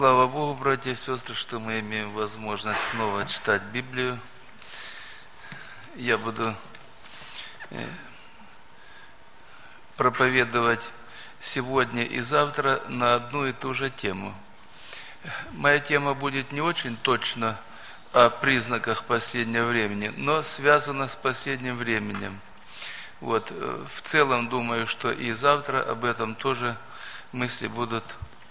Слава Богу, братья и сестры, что мы имеем возможность снова читать Библию. Я буду проповедовать сегодня и завтра на одну и ту же тему. Моя тема будет не очень точно о признаках последнего времени, но связана с последним временем. В целом думаю, что и завтра об этом тоже мысли будут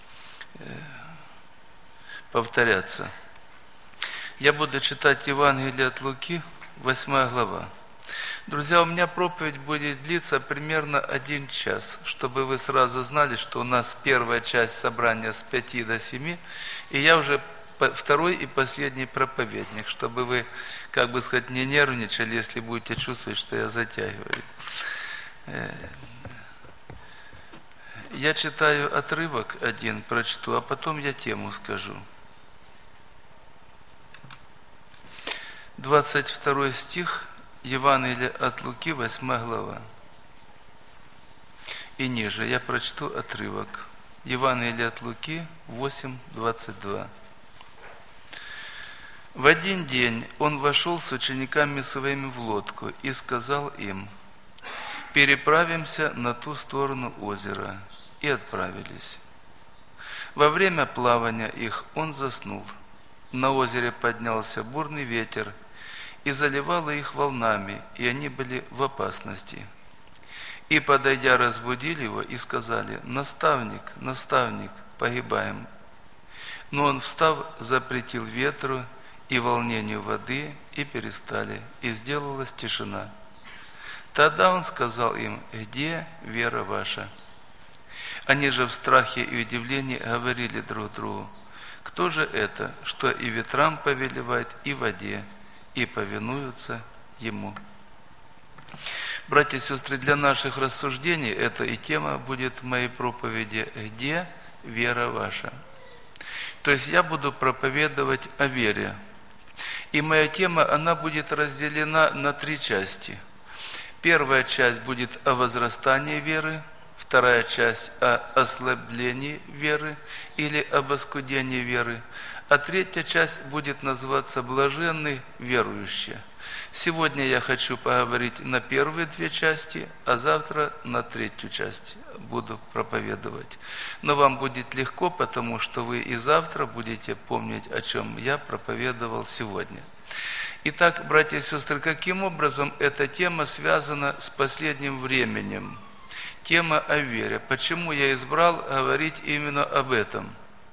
повторяться. Я буду читать Евангелие от Луки, 8 глава. Друзья, у меня проповедь будет длиться примерно 1 час, чтобы вы сразу знали, что у нас первая часть собрания с 5 до 7, и я уже второй и последний проповедник, чтобы вы, не нервничали, если будете чувствовать, что я затягиваю. Я читаю отрывок один, прочту, а потом я тему скажу. 22 стих, Евангелие от Луки, 8 глава. И ниже я прочту отрывок. Евангелие от Луки, 8, 22. В один день он вошел с учениками своими в лодку и сказал им: «Переправимся на ту сторону озера». И отправились. Во время плавания их он заснул. На озере поднялся бурный ветер, и заливало их волнами, и они были в опасности. И, подойдя, разбудили его и сказали: «Наставник, наставник, погибаем». Но он, встав, запретил ветру и волнению воды, и перестали, и сделалась тишина. Тогда он сказал им: «Где вера ваша?» Они же в страхе и удивлении говорили друг другу: «Кто же это, что и ветрам повелевает, и воде, и повинуются ему?» Братья и сестры, для наших рассуждений это и тема будет в моей проповеди: «Где вера ваша?». То есть я буду проповедовать о вере. И моя тема, она будет разделена на 3 части. Первая часть будет о возрастании веры, вторая часть о ослаблении веры или об оскудении веры, а третья часть будет называться «Блаженны верующие». Сегодня я хочу поговорить на первые 2 части, а завтра на 3-ю часть буду проповедовать. Но вам будет легко, потому что вы и завтра будете помнить, о чем я проповедовал сегодня. Итак, братья и сестры, каким образом эта тема связана с последним временем? Тема о вере. Почему я избрал говорить именно об этом?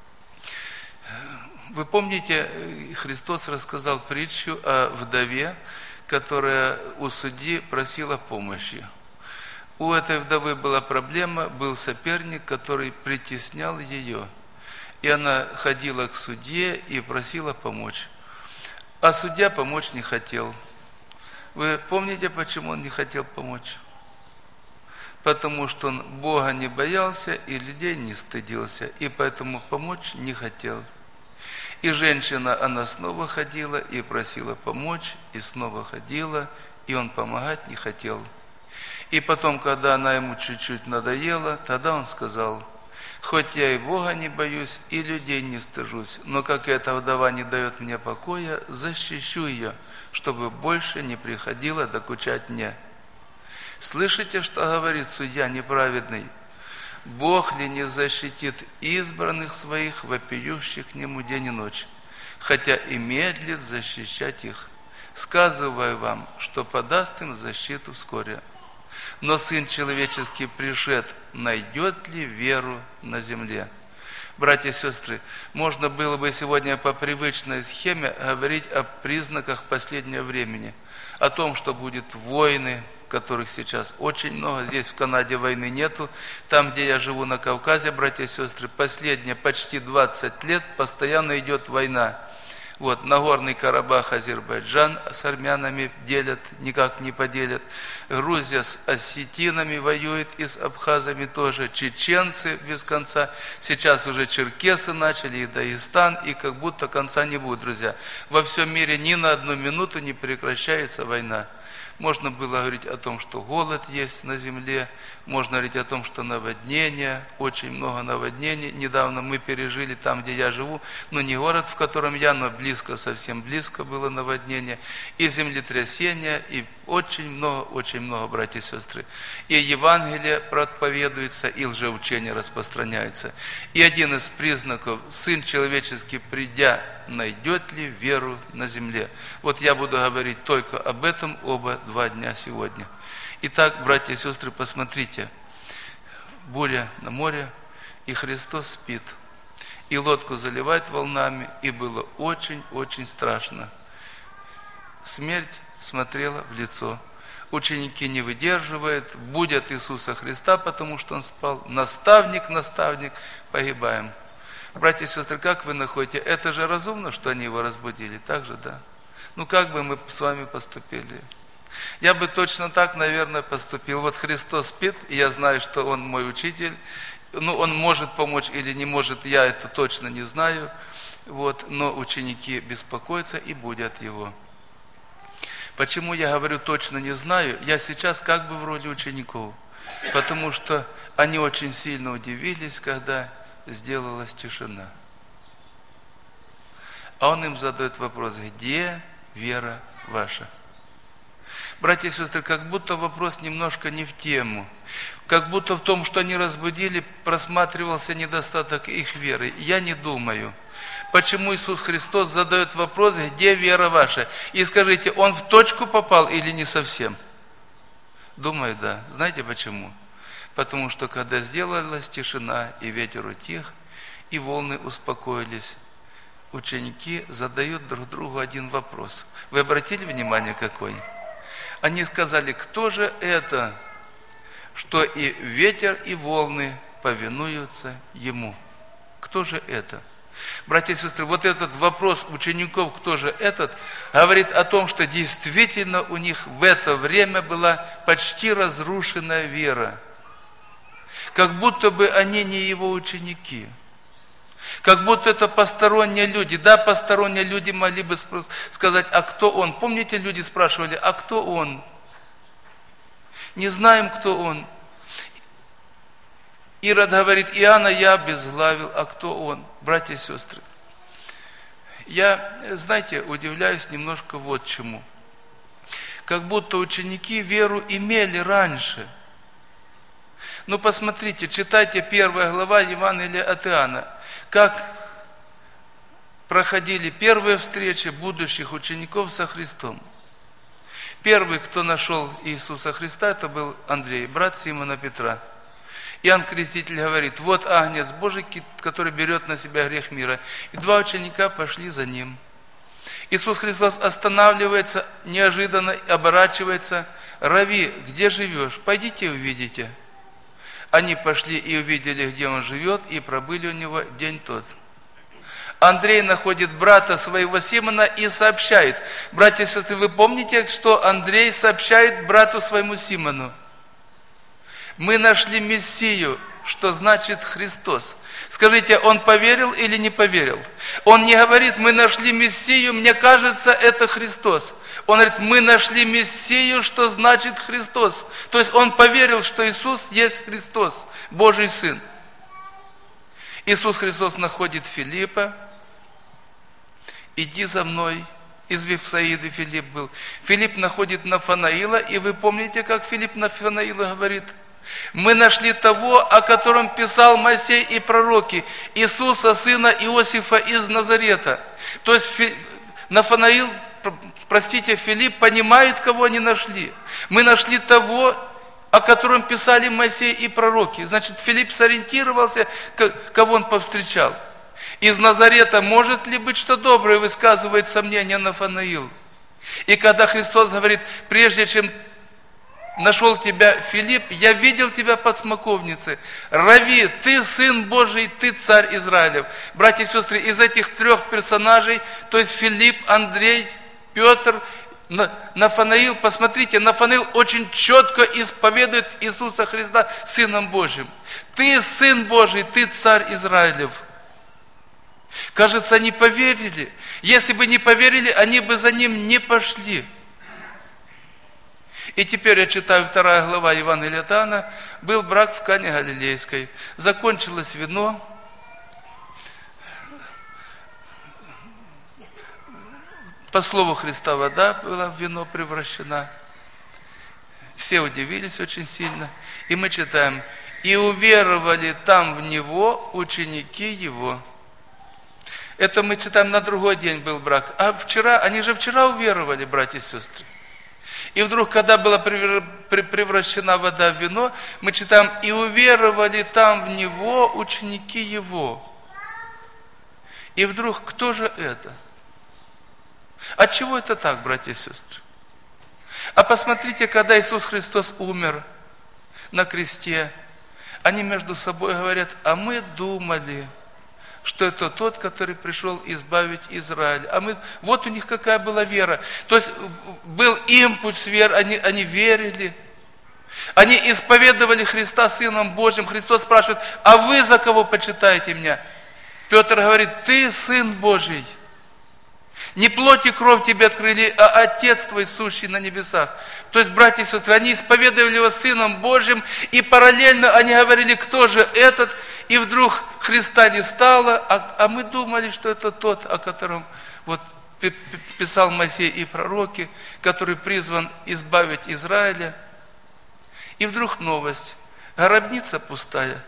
Вы помните, Христос рассказал притчу о вдове, которая у судьи просила помощи. У этой вдовы была проблема, был соперник, который притеснял ее. И она ходила к судье и просила помочь. А судья помочь не хотел. Вы помните, почему он не хотел помочь? Потому что он Бога не боялся и людей не стыдился, и поэтому помочь не хотел. И женщина, она снова ходила и просила помочь, и снова ходила, и он помогать не хотел. И потом, когда она ему чуть-чуть надоела, тогда он сказал: «Хоть я и Бога не боюсь, и людей не стыжусь, но как эта вдова не дает мне покоя, защищу ее, чтобы больше не приходила докучать мне». Слышите, что говорит судья неправедный? Бог ли не защитит избранных своих, вопиющих к нему день и ночь, хотя и медлит защищать их? Сказываю вам, что подаст им защиту вскоре. Но Сын Человеческий пришед, найдет ли веру на земле? Братья и сестры, можно было бы сегодня по привычной схеме говорить о признаках последнего времени, о том, что будут войны, которых сейчас очень много. Здесь в Канаде войны нету. Там, где я живу на Кавказе, братья и сестры, последние почти 20 лет постоянно идет война. Нагорный Карабах, Азербайджан с армянами делят, никак не поделят. Грузия с осетинами воюет и с абхазами тоже. Чеченцы без конца. Сейчас уже черкесы начали, и Дагестан, и как будто конца не будет, друзья. Во всем мире ни на 1 минуту не прекращается война. Можно было говорить о том, что голод есть на земле, можно говорить о том, что наводнение, очень много наводнений. Недавно мы пережили там, где я живу, но не город, в котором я, но близко, совсем близко было наводнение, и землетрясения, и очень много, братья и сестры. И Евангелие проповедуется, и лжеучение распространяется. И один из признаков, Сын Человеческий, придя, найдет ли веру на земле. Вот я буду говорить только об этом оба 2 дня сегодня. Итак, братья и сестры, посмотрите. Буря на море, и Христос спит. И лодку заливает волнами, и было очень страшно. Смерть смотрела в лицо. Ученики не выдерживают, будят Иисуса Христа, потому что Он спал. Наставник, погибаем. Братья и сестры, как вы находите? Это же разумно, что они Его разбудили, так же, да? Ну, как бы мы с вами поступили? Я бы точно так, наверное, поступил. Вот Христос спит, и я знаю, что Он мой учитель. Ну, Он может помочь или не может, я это точно не знаю. Вот, но ученики беспокоятся и будят Его. Почему я говорю точно не знаю? Я сейчас как бы в роли учеников. Потому что они очень сильно удивились, когда сделалась тишина. А Он им задает вопрос: где вера ваша? Братья и сестры, как будто вопрос немножко не в тему. Как будто в том, что они разбудили, просматривался недостаток их веры. Я не думаю. Почему Иисус Христос задает вопрос: где вера ваша? И скажите, Он в точку попал или не совсем? Думаю, да. Знаете почему? Потому что когда сделалась тишина, и ветер утих, и волны успокоились, ученики задают друг другу один вопрос. Вы обратили внимание какой? Они сказали: кто же это, что и ветер, и волны повинуются Ему? Кто же это? Братья и сестры, вот этот вопрос учеников, кто же этот, говорит о том, что действительно у них в это время была почти разрушенная вера. Как будто бы они не Его ученики. Как будто это посторонние люди. Да, посторонние люди могли бы сказать: а кто Он? Помните, люди спрашивали: а кто Он? Не знаем, кто Он. Ирод говорит: Иоанна я обезглавил, а кто Он? Братья и сестры, я, знаете, удивляюсь немножко вот чему. Как будто ученики веру имели раньше. Ну, посмотрите, читайте 1 глава Евангелия от Иоанна. Как проходили первые встречи будущих учеников со Христом. Первый, кто нашел Иисуса Христа, это был Андрей, брат Симона Петра. Иоанн Креститель говорит: вот Агнец Божий, который берет на себя грех мира. И 2 ученика пошли за Ним. Иисус Христос останавливается, неожиданно оборачивается: Рави, где живешь? Пойдите и увидите. Они пошли и увидели, где Он живет, и пробыли у Него день тот. Андрей находит брата своего Симона и сообщает. Братья и сестры, вы помните, что Андрей сообщает брату своему Симону? Мы нашли Мессию, что значит Христос. Скажите, он поверил или не поверил? Он не говорит: мы нашли Мессию, мне кажется, это Христос. Он говорит: мы нашли Мессию, что значит Христос. То есть он поверил, что Иисус есть Христос, Божий Сын. Иисус Христос находит Филиппа: иди за мной. Из Вифсаиды Филипп был. Филипп находит Нафанаила, и вы помните, как Филипп Нафанаилу говорит: мы нашли того, о котором писал Моисей и пророки, Иисуса, сына Иосифа из Назарета. То есть Нафанаил, Филипп понимает, кого они нашли. Мы нашли того, о котором писали Моисей и пророки. Значит, Филипп сориентировался, кого он повстречал. Из Назарета может ли быть что доброе, высказывает сомнение Нафанаил. И когда Христос говорит: прежде чем нашел тебя Филипп, я видел тебя под смоковницей. Рави, ты Сын Божий, ты Царь Израилев. Братья и сестры, из этих 3 персонажей, то есть Филипп, Андрей, Петр, Нафанаил, посмотрите, Нафанаил очень четко исповедует Иисуса Христа Сыном Божьим. Ты Сын Божий, ты Царь Израилев. Кажется, они поверили. Если бы не поверили, они бы за Ним не пошли. И теперь я читаю 2 глава Евангелия от Иоанна. Был брак в Кане Галилейской. Закончилось вино. По слову Христа вода была в вино превращена. Все удивились очень сильно. И мы читаем: «И уверовали там в Него ученики Его». Это мы читаем, на другой день был брак. А вчера, они же вчера уверовали, братья и сестры. И вдруг, когда была превращена вода в вино, мы читаем: «И уверовали там в Него ученики Его». И вдруг, кто же это? От чего это так, братья и сестры? А посмотрите, когда Иисус Христос умер на кресте, они между собой говорят: а мы думали, что это тот, который пришел избавить Израиль. Вот у них какая была вера. То есть был импульс веры, они верили. Они исповедовали Христа Сыном Божьим. Христос спрашивает: а вы за кого почитаете меня? Петр говорит: ты Сын Божий. Не плоть и кровь тебе открыли, а Отец твой, сущий на небесах. То есть, братья и сестры, они исповедовали его Сыном Божьим, и параллельно они говорили: кто же этот? И вдруг Христа не стало, а мы думали, что это тот, о котором вот писал Моисей и пророки, который призван избавить Израиля. И вдруг новость: гробница пустая.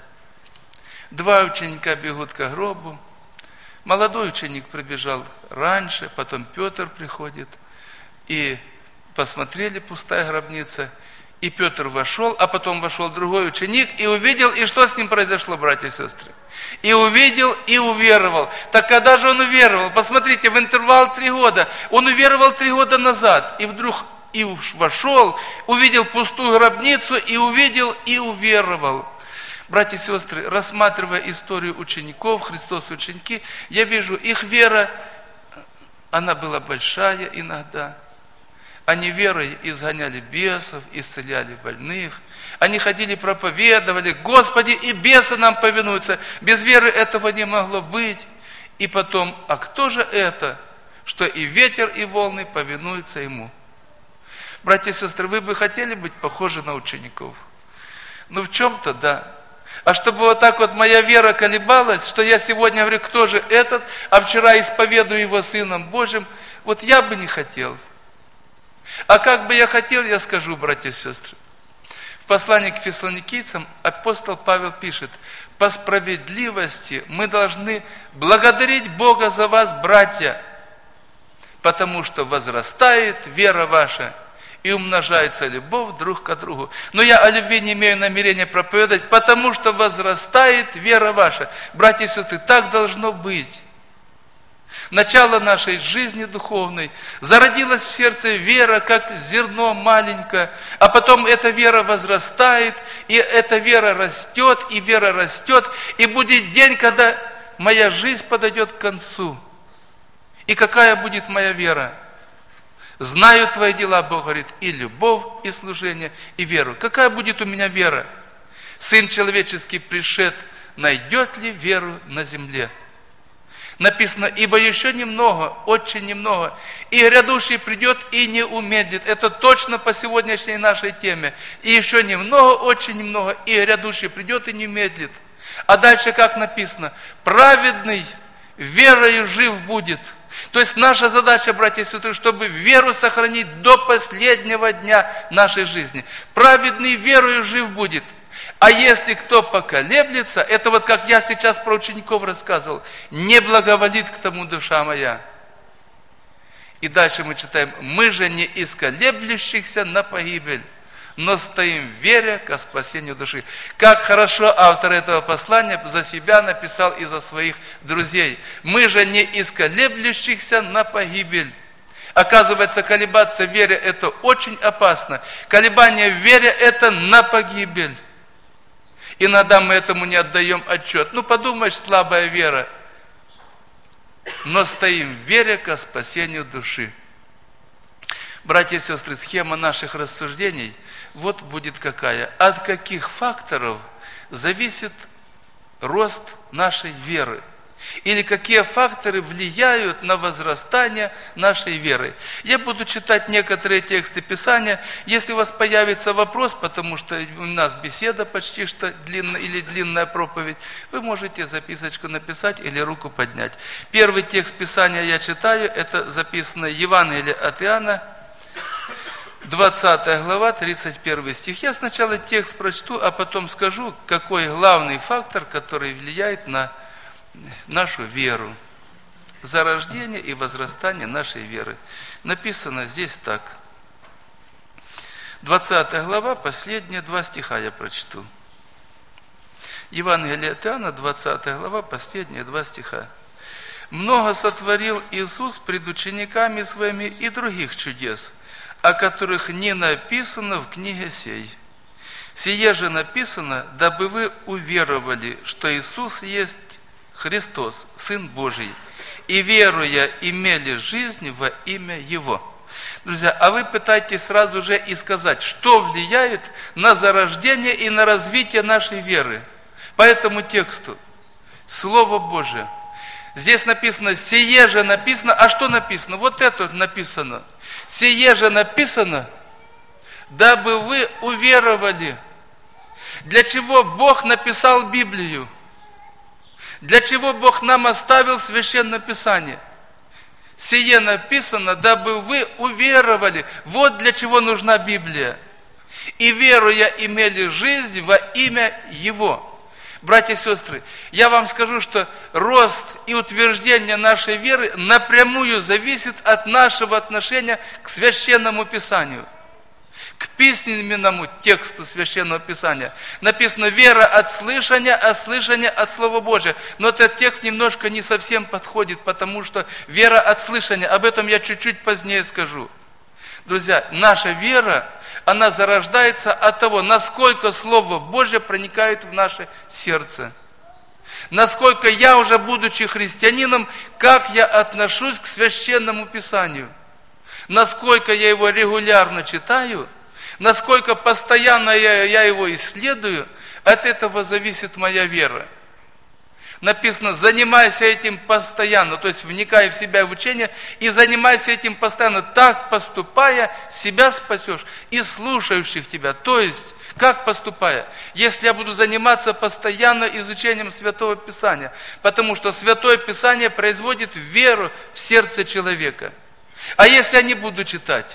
2 ученика бегут к гробу. Молодой ученик прибежал раньше, потом Петр приходит, и посмотрели, пустая гробница, и Петр вошел, а потом вошел другой ученик и увидел, и что с ним произошло, братья и сестры? И увидел, и уверовал. Так когда же он уверовал? Посмотрите, в интервал 3 года. Он уверовал 3 года назад, и вдруг и вошел, увидел пустую гробницу, и увидел, и уверовал. Братья и сестры, рассматривая историю учеников, Христос ученики, я вижу, их вера, она была большая иногда. Они верой изгоняли бесов, исцеляли больных. Они ходили, проповедовали: Господи, и бесы нам повинуются. Без веры этого не могло быть. И потом: а кто же это, что и ветер, и волны повинуются Ему? Братья и сестры, вы бы хотели быть похожи на учеников? Ну, в чем-то да. А чтобы вот так вот моя вера колебалась, что я сегодня говорю: кто же этот, а вчера исповедую его Сыном Божьим, вот я бы не хотел. А как бы я хотел, я скажу, братья и сестры. В послании к фессалоникийцам апостол Павел пишет: по справедливости мы должны благодарить Бога за вас, братья, потому что возрастает вера ваша и умножается любовь друг к другу. Но я о любви не имею намерения проповедовать, потому что возрастает вера ваша. Братья и сестры, так должно быть. Начало нашей жизни духовной зародилась в сердце вера, как зерно маленькое, а потом эта вера возрастает, и эта вера растет, и будет день, когда моя жизнь подойдет к концу. И какая будет моя вера? Знаю твои дела, Бог говорит, и любовь, и служение, и веру. Какая будет у меня вера? Сын человеческий пришед, найдет ли веру на земле? Написано: ибо еще немного, очень немного, и грядущий придет и не умедлит. Это точно по сегодняшней нашей теме. И еще немного, очень немного, и грядущий придет и не медлит. А дальше как написано? Праведный верою жив будет. То есть наша задача, братья и сестры, чтобы веру сохранить до последнего дня нашей жизни. Праведный верою жив будет. А если кто поколеблется, это вот как я сейчас про учеников рассказывал, не благоволит к тому душа моя. И дальше мы читаем: мы же не из колеблющихся на погибель, но стоим в вере ко спасению души. Как хорошо автор этого послания за себя написал и за своих друзей. Мы же не из колеблющихся на погибель. Оказывается, колебаться в вере – это очень опасно. Колебание в вере – это на погибель. Иногда мы этому не отдаем отчет. Ну, подумаешь, слабая вера. Но стоим в вере ко спасению души. Братья и сестры, схема наших рассуждений вот будет какая. От каких факторов зависит рост нашей веры? Или какие факторы влияют на возрастание нашей веры. Я буду читать некоторые тексты Писания. Если у вас появится вопрос, потому что у нас беседа почти что длинная или длинная проповедь, вы можете записочку написать или руку поднять. Первый текст Писания я читаю, это записано Евангелие от Иоанна, 20 глава, 31 стих. Я сначала текст прочту, а потом скажу, какой главный фактор, который влияет на нашу веру, зарождение и возрастание нашей веры. Написано здесь так. 20 глава, последние 2 стиха я прочту. Евангелие от Иоанна, 20 глава, последние 2 стиха. «Много сотворил Иисус пред учениками своими и других чудес, о которых не написано в книге сей. Сие же написано, дабы вы уверовали, что Иисус есть Христос, Сын Божий, и веруя имели жизнь во имя Его». Друзья, а вы пытаетесь сразу же и сказать, что влияет на зарождение и на развитие нашей веры. По этому тексту Слово Божие. Здесь написано, сие же написано, а что написано? Вот это написано. Сие же написано, дабы вы уверовали. Для чего Бог написал Библию? Для чего Бог нам оставил Священное Писание? Сие написано, дабы вы уверовали. Вот для чего нужна Библия. И веруя имели жизнь во имя Его. Братья и сестры, я вам скажу, что рост и утверждение нашей веры напрямую зависит от нашего отношения к Священному Писанию. К письменному тексту Священного Писания. Написано вера от слышания, а слышание от Слова Божия. Но этот текст немножко не совсем подходит, потому что вера от слышания, об этом я чуть-чуть позднее скажу. Друзья, наша вера, она зарождается от того, насколько Слово Божье проникает в наше сердце. Насколько я уже, будучи христианином, как я отношусь к Священному Писанию. Насколько я его регулярно читаю, насколько постоянно я его исследую, от этого зависит моя вера. Написано, занимайся этим постоянно, то есть вникай в себя в учение и занимайся этим постоянно. Так поступая, себя спасешь и слушающих тебя. То есть, как поступая? Если я буду заниматься постоянно изучением Святого Писания, потому что Святое Писание производит веру в сердце человека. А если я не буду читать?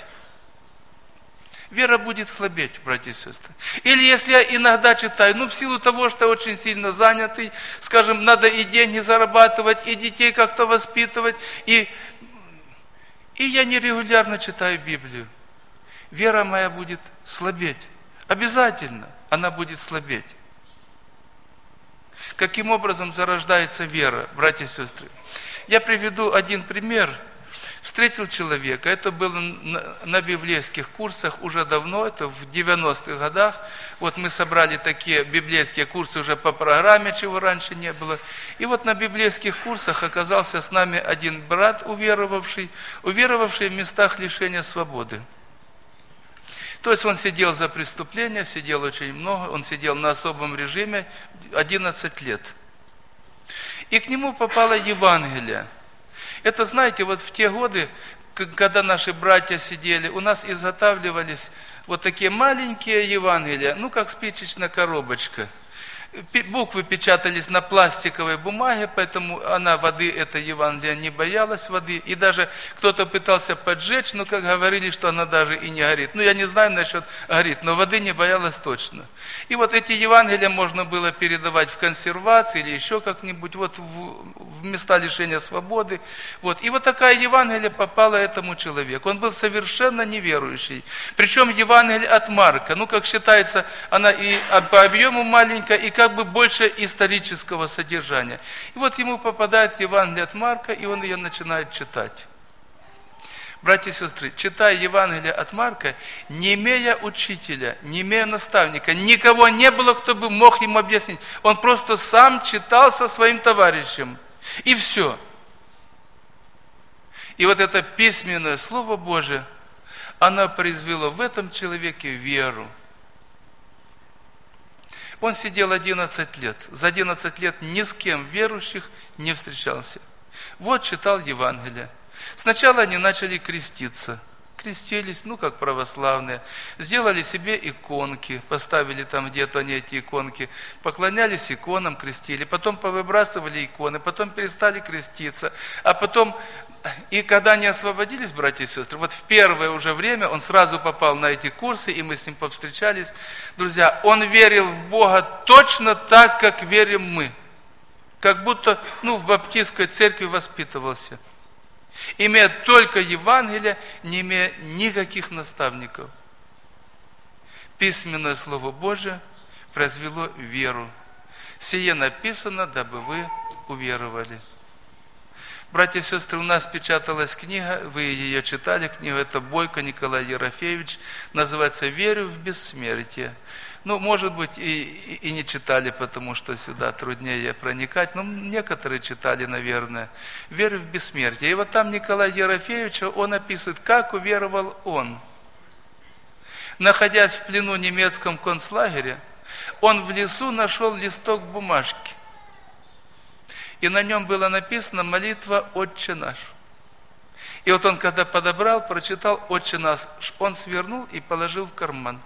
Вера будет слабеть, братья и сестры. Или если я иногда читаю, в силу того, что я очень сильно занятый, скажем, надо и деньги зарабатывать, и детей как-то воспитывать, и я нерегулярно читаю Библию. Вера моя будет слабеть. Обязательно она будет слабеть. Каким образом зарождается вера, братья и сестры? Я приведу один пример. Встретил человека, это было на библейских курсах уже давно, это в 90-х годах. Вот мы собрали такие библейские курсы уже по программе, чего раньше не было. И вот на библейских курсах оказался с нами один брат, уверовавший в местах лишения свободы. То есть он сидел за преступление, сидел очень много, он сидел на особом режиме 11 лет. И к нему попало Евангелие. Это, знаете, вот в те годы, когда наши братья сидели, у нас изготавливались вот такие маленькие Евангелия, как спичечная коробочка. Буквы печатались на пластиковой бумаге, поэтому она воды, эта Евангелие, не боялась воды. И даже кто-то пытался поджечь, как говорили, что она даже и не горит. Я не знаю насчет горит, но воды не боялась точно. И вот эти Евангелия можно было передавать в консервации или еще как-нибудь, в места лишения свободы. И вот такая Евангелие попала этому человеку. Он был совершенно неверующий. Причем Евангелие от Марка, как считается, она и по объему маленькая, и как бы больше исторического содержания. И вот ему попадает Евангелие от Марка, и он ее начинает читать. Братья и сестры, читая Евангелие от Марка, не имея учителя, не имея наставника, никого не было, кто бы мог ему объяснить. Он просто сам читал со своим товарищем. И все. И вот это письменное Слово Божие, оно произвело в этом человеке веру. Он сидел 11 лет. За 11 лет ни с кем верующих не встречался. Вот читал Евангелие. Сначала они начали креститься. Крестились, как православные. Сделали себе иконки, поставили там где-то они эти иконки. Поклонялись иконам, крестили. Потом повыбрасывали иконы, потом перестали креститься. А потом, и когда они освободились, братья и сестры, вот в первое уже время он сразу попал на эти курсы, и мы с ним повстречались. Друзья, он верил в Бога точно так, как верим мы. Как будто, в баптистской церкви воспитывался. Имея только Евангелие, не имея никаких наставников. Письменное Слово Божие произвело веру. Сие написано, дабы вы уверовали. Братья и сестры, у нас печаталась книга, вы ее читали, книга это Бойко Николай Ерофеевич, называется «Верю в бессмертие». Может быть, и не читали, потому что сюда труднее проникать, но некоторые читали, наверное. «Верю в бессмертие». И вот там Николай Ерофеевич, он описывает, как уверовал он. Находясь в плену в немецком концлагере, он в лесу нашел листок бумажки. И на нем было написано молитва «Отче наш». И вот он, когда подобрал, прочитал «Отче наш», он свернул и положил в карман.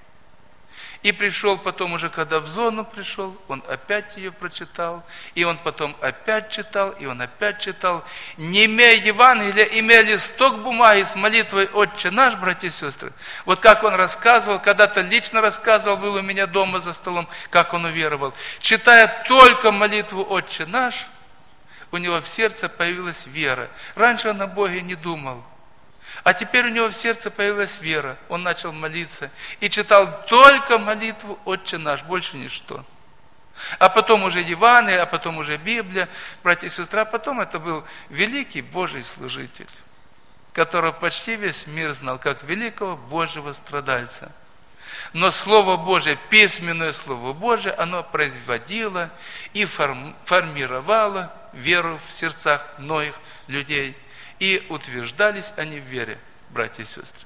И пришел потом уже, когда в зону пришел, он опять ее прочитал, и он потом опять читал, и он опять читал. Не имея Евангелия, имея листок бумаги с молитвой «Отче наш», братья и сестры. Вот как он рассказывал, когда-то лично рассказывал, был у меня дома за столом, как он уверовал. Читая только молитву «Отче наш», у него в сердце появилась вера. Раньше он о Боге не думал. А теперь у него в сердце появилась вера. Он начал молиться и читал только молитву «Отче наш», больше ничто. А потом уже Евангелие, а потом уже Библия, братья и сестры, а потом это был великий Божий служитель, которого почти весь мир знал, как великого Божьего страдальца. Но Слово Божие, письменное Слово Божие, оно производило и формировало веру в сердцах многих людей. И утверждались они в вере, братья и сестры.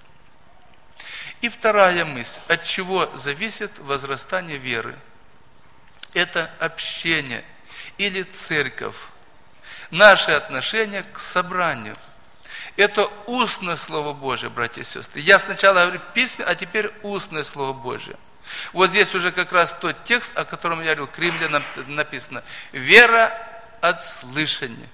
И вторая мысль, от чего зависит возрастание веры. Это общение или церковь. Наше отношение к собранию. Это устное Слово Божие, братья и сестры. Я сначала говорю письменное, а теперь устное Слово Божие. Вот здесь уже как раз тот текст, о котором я говорил, к Римлянам написано. Вера от слышания.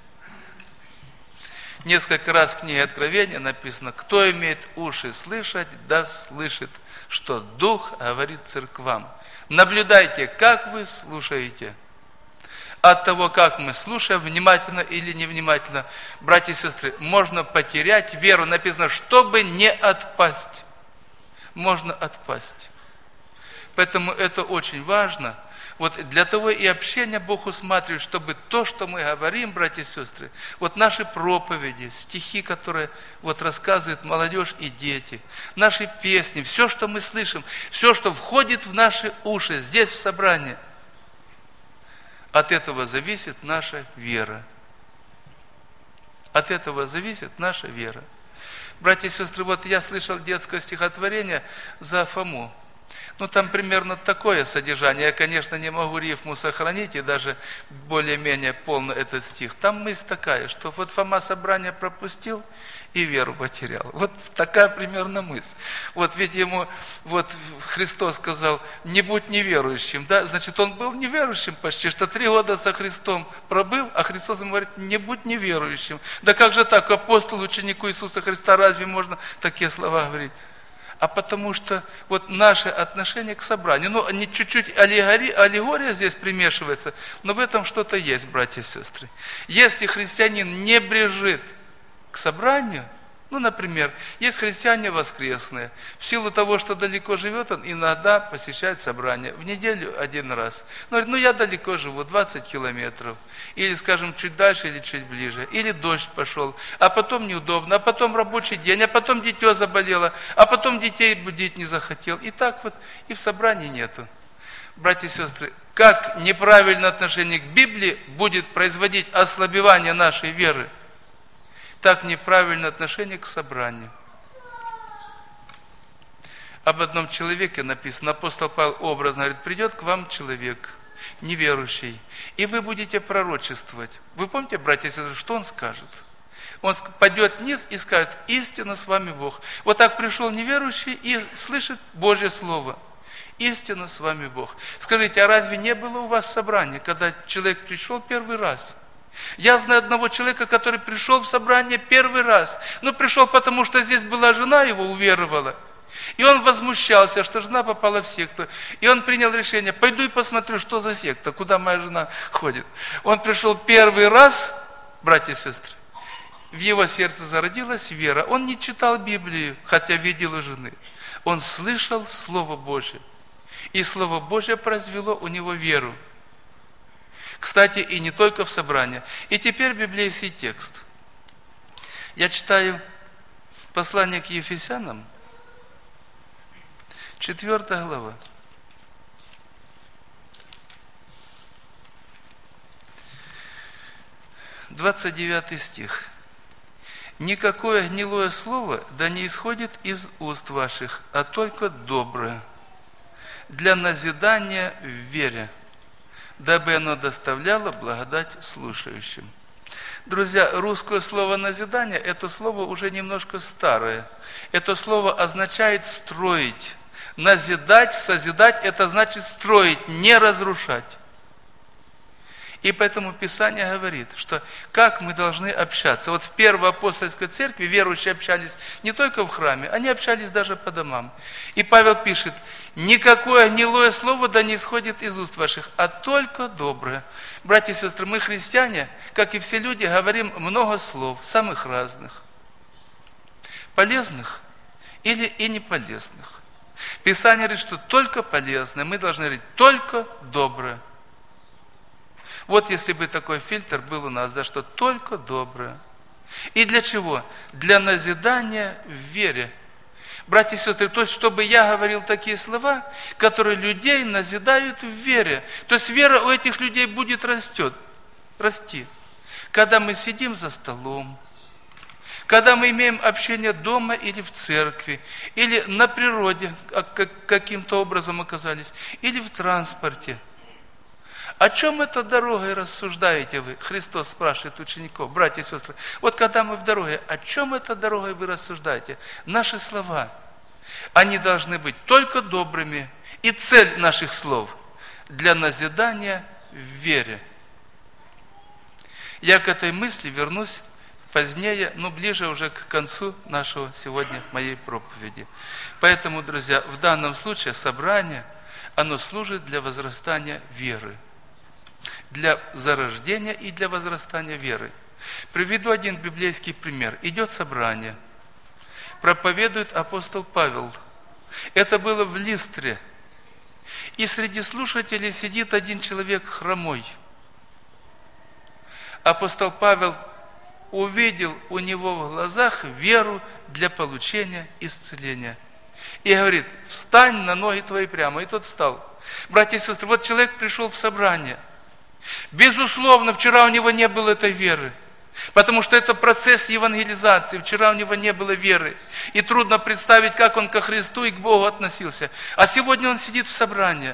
Несколько раз в книге Откровения написано, кто имеет уши слышать, да слышит, что Дух говорит церквам. Наблюдайте, как вы слушаете. От того, как мы слушаем, внимательно или невнимательно, братья и сестры, можно потерять веру. Написано, чтобы не отпасть. Можно отпасть. Поэтому это очень важно. Вот для того и общение Бог усматривает, чтобы то, что мы говорим, братья и сестры, вот наши проповеди, стихи, которые вот рассказывают молодежь и дети, наши песни, все, что мы слышим, все, что входит в наши уши, здесь в собрании, от этого зависит наша вера. От этого зависит наша вера. Братья и сестры, вот я слышал детское стихотворение за Фому. Там примерно такое содержание. Я, конечно, не могу рифму сохранить, и даже более-менее полный этот стих. Там мысль такая, что вот Фома собрание пропустил и веру потерял. Вот такая примерно мысль. Вот ведь ему вот Христос сказал, не будь неверующим. Да? Значит, он был неверующим почти, что 3 года со Христом пробыл, а Христос ему говорит, не будь неверующим. Да как же так, апостолу, ученику Иисуса Христа, разве можно такие слова говорить? А потому что вот наше отношение к собранию, не чуть-чуть аллегория здесь примешивается, но в этом что-то есть, братья и сестры. Если христианин не брежит к собранию, например, есть христиане воскресные, в силу того, что далеко живет, он иногда посещает собрание, в неделю 1 раз. Говорит, я далеко живу, 20 километров, или, скажем, чуть дальше, или чуть ближе, или дождь пошел, а потом неудобно, а потом рабочий день, а потом дитё заболело, а потом детей будить не захотел. И так вот, и в собрании нету. Братья и сестры, как неправильное отношение к Библии будет производить ослабевание нашей веры, так неправильное отношение к собранию. об одном человеке написано, апостол Павел образно говорит, придет к вам человек, неверующий, и вы будете пророчествовать. Вы помните, братья и сестры, что он скажет? Он падет вниз и скажет, истинно с вами Бог. Вот так пришел неверующий и слышит Божье Слово. Истинно с вами Бог. Скажите, а разве не было у вас собрания, когда человек пришел первый раз? Я знаю одного человека, который пришел в собрание первый раз. Ну, пришел, потому что здесь была жена его, уверовала. И он возмущался, что жена попала в секту. И он принял решение, пойду и посмотрю, что за секта, куда моя жена ходит. Он пришел первый раз, братья и сестры, в его сердце зародилась вера. Он не читал Библию, хотя видел у жены. Он слышал Слово Божье. И Слово Божье произвело у него веру. Кстати, и не только в собрании. И теперь библейский текст. Я читаю послание к Ефесянам, 4 глава. 29 стих. «Никакое гнилое слово да не исходит из уст ваших, а только доброе, для назидания в вере, дабы оно доставляло благодать слушающим». Друзья, русское слово «назидание» – это слово уже немножко старое. Это слово означает «строить». Назидать, созидать – это значит строить, не разрушать. И поэтому Писание говорит, что как мы должны общаться. Вот в Первой апостольской церкви верующие общались не только в храме, они общались даже по домам. И Павел пишет, никакое гнилое слово да не исходит из уст ваших, а только доброе. Братья и сестры, мы христиане, как и все люди, говорим много слов, самых разных. Полезных или и неполезных. Писание говорит, что только полезное, мы должны говорить только доброе. Вот если бы такой фильтр был у нас, да, что только доброе. И для чего? Для назидания в вере. Братья и сестры, то есть, чтобы я говорил такие слова, которые людей назидают в вере. То есть, вера у этих людей будет расти. Когда мы сидим за столом, когда мы имеем общение дома или в церкви, или на природе, каким-то образом оказались, или в транспорте. О чем это дорогой рассуждаете вы? Христос спрашивает учеников, братья и сестры. Вот когда мы в дороге, о чем это дорогой вы рассуждаете? Наши слова, они должны быть только добрыми. И цель наших слов для назидания в вере. Я к этой мысли вернусь позднее, но ближе уже к концу нашего сегодня моей проповеди. Поэтому, друзья, в данном случае собрание, оно служит для возрастания веры. Для зарождения и для возрастания веры. Приведу один библейский пример. Идет собрание, проповедует апостол Павел. Это было в Листре. И среди слушателей сидит один человек хромой. Апостол Павел увидел у него в глазах веру для получения исцеления. И говорит, встань на ноги твои прямо. И тот встал. Братья и сестры, вот человек пришел в собрание. Безусловно, вчера у него не было этой веры, потому что это процесс евангелизации, вчера у него не было веры, и трудно представить, как он ко Христу и к Богу относился. А сегодня он сидит в собрании,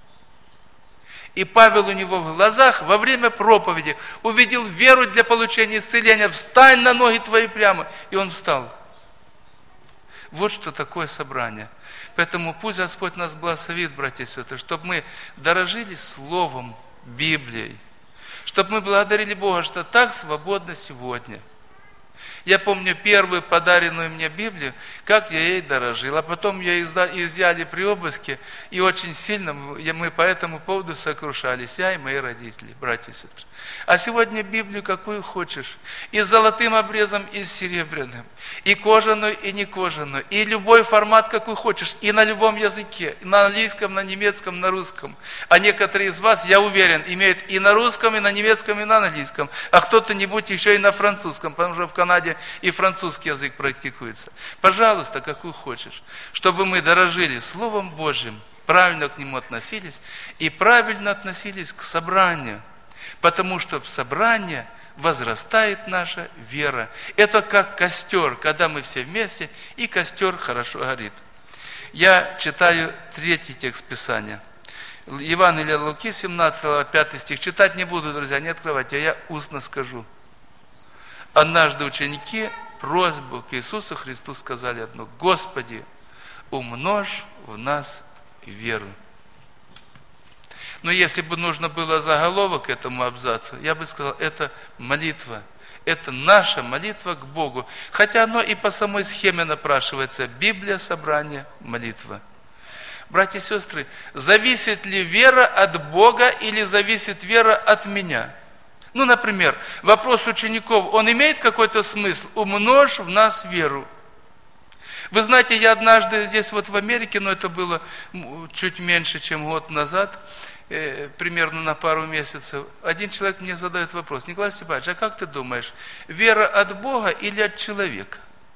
и Павел у него в глазах во время проповеди увидел веру для получения исцеления. Встань на ноги твои прямо, и он встал. Вот что такое собрание. Поэтому пусть Господь нас благословит, братья и сестры, чтобы мы дорожили Словом, Библией, чтобы мы благодарили Бога, что так свободно сегодня. Я помню первую подаренную мне Библию, как я ей дорожил. А потом ее изъяли при обыске, и очень сильно мы по этому поводу сокрушались, я и мои родители, братья и сестры. А сегодня Библию какую хочешь, и с золотым обрезом, и с серебряным, и кожаную, и не кожаную, и любой формат, какой хочешь, и на любом языке, и на английском, на немецком, на русском. А некоторые из вас, я уверен, имеют и на русском, и на немецком, и на английском, а кто-то-нибудь еще и на французском, потому что в Канаде и французский язык практикуется. Пожалуйста, какую хочешь, чтобы мы дорожили Словом Божьим, правильно к нему относились и правильно относились к собранию, потому что в собрании возрастает наша вера. Это как костер, когда мы все вместе, и костер хорошо горит. я читаю 3-й текст Писания. Евангелие Луки, 17 глава, 5 стих. Читать не буду, друзья, не открывайте, а я устно скажу. Однажды ученики просьбу к Иисусу Христу сказали одну: Господи, умножь в нас веру. Но если бы нужно было заголовок этому абзацу, я бы сказал, это молитва. Это наша молитва к Богу. Хотя оно и по самой схеме напрашивается. Библия, собрание, молитва. Братья и сестры, зависит ли вера от Бога или зависит вера от меня? Ну, например, вопрос учеников, он имеет какой-то смысл? Умножь в нас веру. Вы знаете, я однажды здесь вот в Америке, но это было чуть меньше, чем год назад, примерно на пару месяцев, один человек мне задает вопрос: Николай Степанович, а как ты думаешь, вера от Бога или от человека?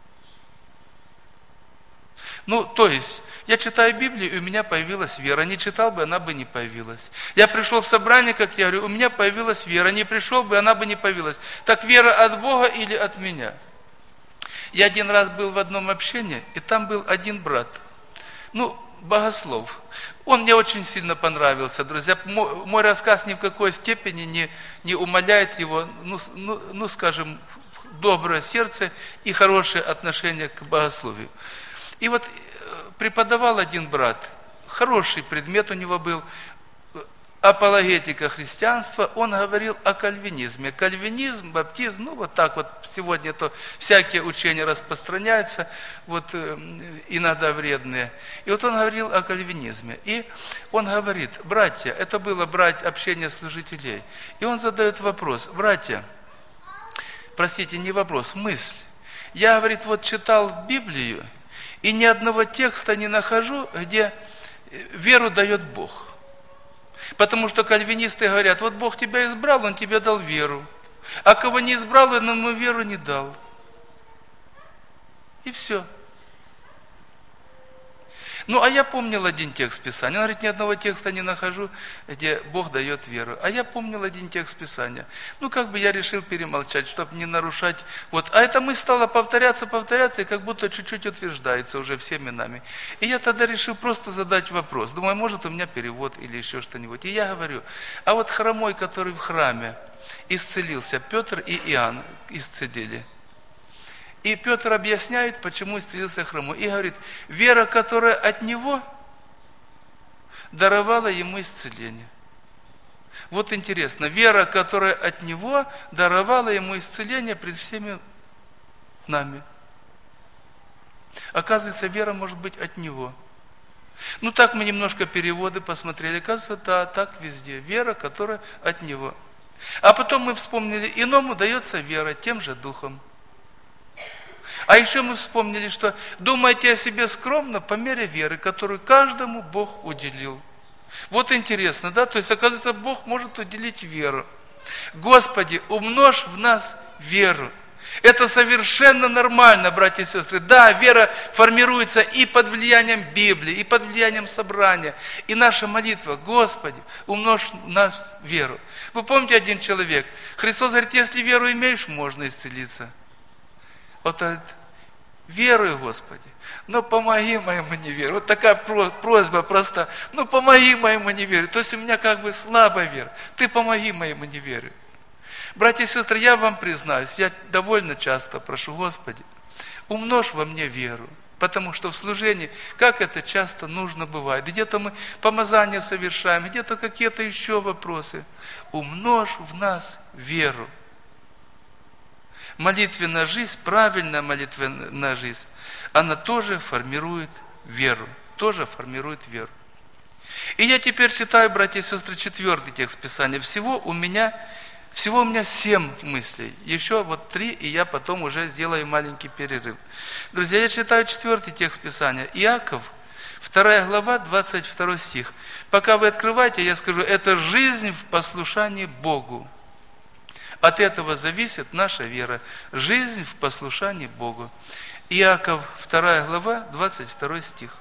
Ну, то есть, я читаю Библию, и у меня появилась вера. Не читал бы, она бы не появилась. Я пришел в собрание, как я говорю, у меня появилась вера. Не пришел бы, она бы не появилась. Так вера от Бога или от меня? Я один раз был в одном общении, и там был один брат, богослов. Он мне очень сильно понравился, друзья. Мой рассказ ни в какой степени не умаляет его, скажем, доброе сердце и хорошее отношение к богословию. И вот преподавал один брат, хороший предмет у него был, апологетика христианства, он говорил о кальвинизме. Кальвинизм, баптизм, вот так вот сегодня то всякие учения распространяются, иногда вредные. И вот он говорил о кальвинизме. И он говорит: братья, это было общение служителей. И он задает вопрос: братья, простите, не вопрос, мысль. Я, говорит, читал Библию, и ни одного текста не нахожу, где веру дает Бог. Потому что кальвинисты говорят: вот Бог тебя избрал, Он тебе дал веру. А кого не избрал, Он ему веру не дал. И все. А я помнил один текст Писания. Он говорит: ни одного текста не нахожу, где Бог дает веру. А я помнил один текст Писания. Я решил перемолчать, чтобы не нарушать. А эта мысль стала повторяться, и как будто чуть-чуть утверждается уже всеми нами. И я тогда решил просто задать вопрос. Думаю, может, у меня перевод или еще что-нибудь. И я говорю: а вот хромой, который в храме исцелился, Петр и Иоанн исцелили. И Петр объясняет, почему исцелился хромой. И говорит: вера, которая от него, даровала ему исцеление. Вот интересно, вера, которая от него, даровала ему исцеление пред всеми нами. Оказывается, вера может быть от него. Так мы немножко переводы посмотрели. Оказывается, да, так везде. Вера, которая от него. А потом мы вспомнили, иному дается вера тем же духом. А еще мы вспомнили, что думайте о себе скромно по мере веры, которую каждому Бог уделил. Вот интересно, да? То есть, оказывается, Бог может уделить веру. Господи, умножь в нас веру. Это совершенно нормально, братья и сестры. Да, вера формируется и под влиянием Библии, и под влиянием собрания. И наша молитва: Господи, умножь в нас веру. Вы помните, один человек, Христос говорит: если веру имеешь, можно исцелиться. Веруй, Господи, но помоги моему неверию. Вот такая просьба просто: помоги моему неверию. То есть у меня слабая вера. Ты помоги моему неверию. Братья и сестры, я вам признаюсь, я довольно часто прошу: Господи, умножь во мне веру. Потому что в служении, как это часто нужно бывает, где-то мы помазания совершаем, где-то какие-то еще вопросы. Умножь в нас веру. Молитвенная жизнь, правильная молитвенная жизнь, она тоже формирует веру. И я теперь читаю, братья и сестры, 4-й текст Писания. Всего у меня 7 мыслей. Еще 3, и я потом уже сделаю маленький перерыв. Друзья, я читаю 4-й текст Писания. Иаков, 2 глава, 22 стих. Пока вы открываете, я скажу: это жизнь в послушании Богу. От этого зависит наша вера. Жизнь в послушании Богу. Иаков, 2 глава, 22 стих.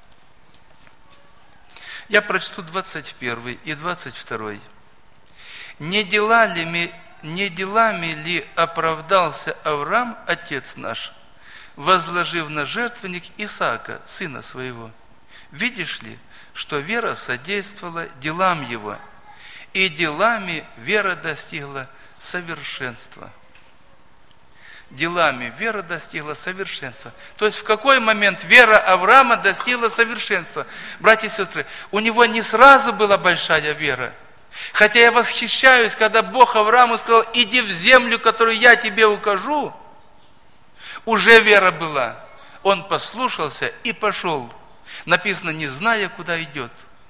Я прочту 21 и 22. Не делами ли оправдался Авраам, отец наш, возложив на жертвенник Исаака, сына своего? Видишь ли, что вера содействовала делам его, и делами вера достигла совершенства. Делами вера достигла совершенства. То есть в какой момент вера Авраама достигла совершенства? Братья и сестры, у него не сразу была большая вера. Хотя я восхищаюсь, когда Бог Аврааму сказал: иди в землю, которую я тебе укажу. Уже вера была. Он послушался и пошел. Написано, не зная, куда идет.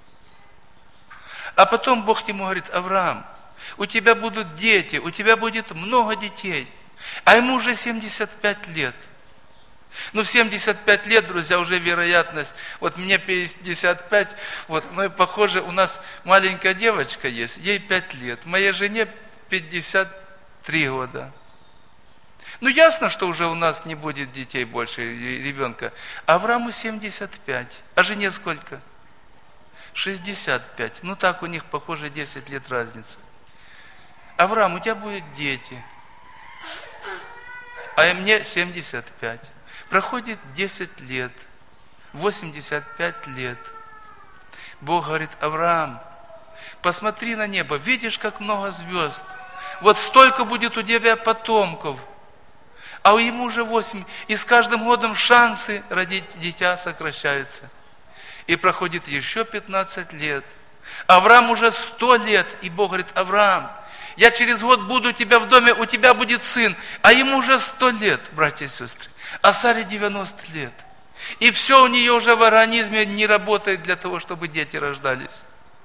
А потом Бог ему говорит: Авраам, у тебя будут дети, у тебя будет много детей. А ему уже 75 лет. Ну, в 75 лет, друзья, уже вероятность, вот мне 55, вот, ну и похоже, у нас маленькая девочка есть, ей 5 лет, моей жене 53 года. Ну, ясно, что уже у нас не будет детей больше, ребенка. Аврааму 75, а жене сколько? 65. Ну, так у них, похоже, 10 лет разница. Авраам, у тебя будут дети, а мне 75. Проходит 10 лет, 85 лет. Бог говорит: Авраам, посмотри на небо, видишь, как много звезд. Вот столько будет у тебя потомков. А ему уже 8. И с каждым годом шансы родить дитя сокращаются. И проходит еще 15 лет. Авраам уже 100 лет. И Бог говорит: Авраам, я через год буду у тебя в доме, у тебя будет сын. А ему уже 100 лет, братья и сестры. А Саре 90 лет. И все у нее уже в организме не работает для того, чтобы дети рождались.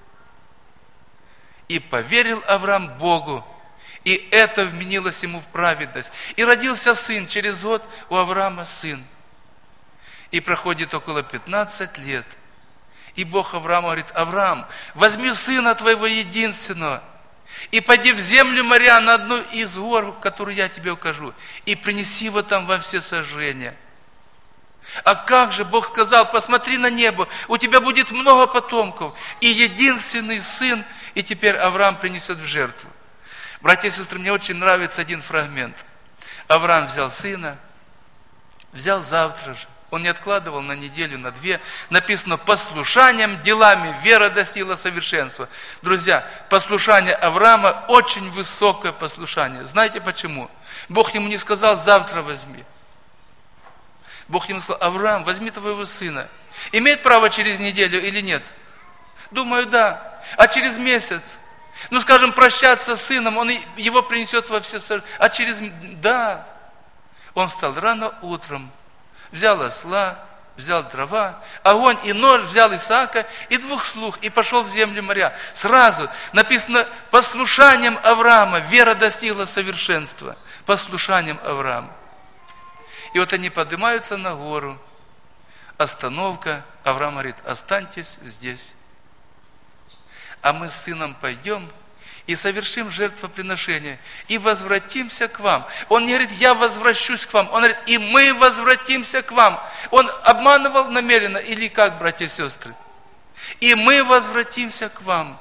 И поверил Авраам Богу. И это вменилось ему в праведность. И родился сын. Через год у Авраама сын. И проходит около 15 лет. И Бог Аврааму говорит: Авраам, возьми сына твоего единственного и пойди в землю моря на одну из гор, которую я тебе укажу, и принеси его там во всесожжение. А как же? Бог сказал: посмотри на небо, у тебя будет много потомков, и единственный сын, и теперь Авраам принесет в жертву. Братья и сестры, мне очень нравится один фрагмент. Авраам взял сына, взял завтра же. Он не откладывал на неделю, на 2. Написано: послушанием, делами вера достигла совершенства. Друзья, послушание Авраама очень высокое послушание. Знаете почему? Бог ему не сказал: завтра возьми. Бог ему сказал: Авраам, возьми твоего сына. Имеет право через неделю или нет? Думаю, да. А через месяц? Ну, скажем, прощаться с сыном, он его принесет во всесожжение. А через... Да. Он встал рано утром, взял осла, взял дрова, огонь и нож, взял Исаака и 2 слуг, и пошел в землю моря. Сразу написано: послушанием Авраама вера достигла совершенства. Послушанием Авраама. И вот они поднимаются на гору. Остановка. Авраам говорит: останьтесь здесь. А мы с сыном пойдем и совершим жертвоприношение, и возвратимся к вам. Он не говорит: я возвращусь к вам. Он говорит: и мы возвратимся к вам. Он обманывал намеренно или как, братья и сестры? И мы возвратимся к вам.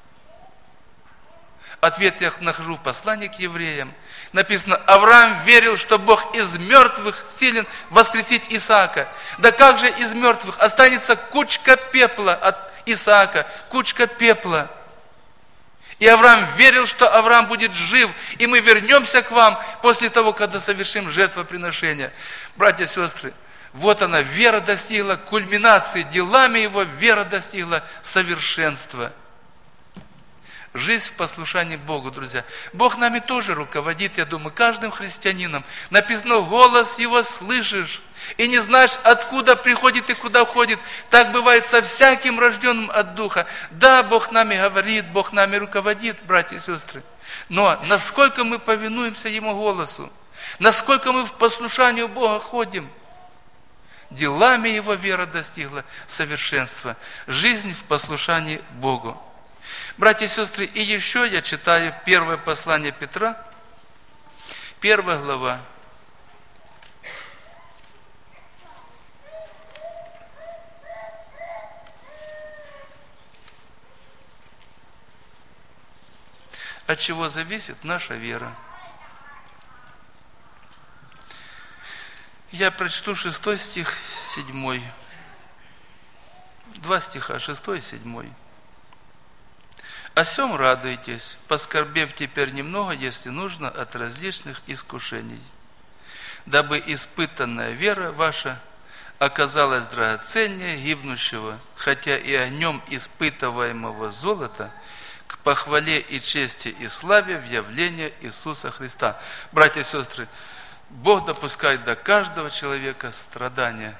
Ответ я нахожу в послании к евреям. Написано: Авраам верил, что Бог из мертвых силен воскресить Исаака. Да как же из мертвых? Останется кучка пепла от Исаака, кучка пепла. И Авраам верил, что Авраам будет жив, и мы вернемся к вам после того, когда совершим жертвоприношение. Братья и сестры, вот она, вера достигла кульминации, делами его вера достигла совершенства. Жизнь в послушании Богу, друзья. Бог нами тоже руководит, я думаю, каждым христианином. Написано: голос его слышишь, и не знаешь, откуда приходит и куда уходит. Так бывает со всяким рожденным от Духа. Да, Бог нами говорит, Бог нами руководит, братья и сестры. Но насколько мы повинуемся Ему голосу, насколько мы в послушании Бога ходим, делами Его вера достигла совершенства. Жизнь в послушании Богу. Братья и сестры, и еще я читаю первое послание Петра, 1 глава. От чего зависит наша вера? Я прочту 6 стих, 7. 2 стиха, 6 и 7. «О сем радуйтесь, поскорбев теперь немного, если нужно, от различных искушений, дабы испытанная вера ваша оказалась драгоценнее гибнущего, хотя и огнем испытываемого золота, к похвале и чести и славе в явление Иисуса Христа». Братья и сестры, Бог допускает до каждого человека страдания.